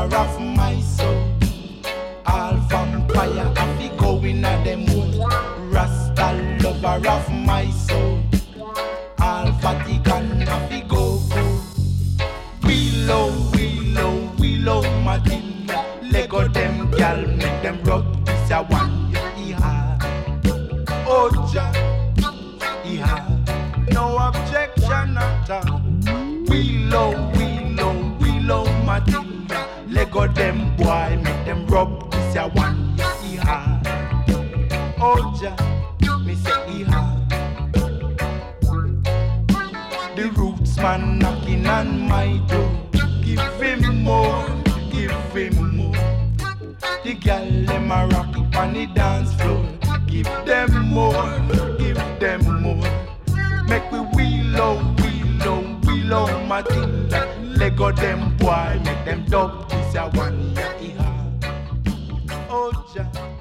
lover of my soul. All vampire have to go in a them hole. Rasta lover of my soul. All Vatican have to go. Willow, Matilda. Lego them gal, make them rub this a one. Yeah, Oja, yeah, no objection at all. Willow, Matilda. Lego them boy, make them rub this a one. Yeah, Oja, me say yeah. The roots man knocking on my door. Give him more. The gal them a rock it on the dance floor. Give them more. Make we willow, Matilda. Lego them boy, make them dub this a one. Yeah, Oja.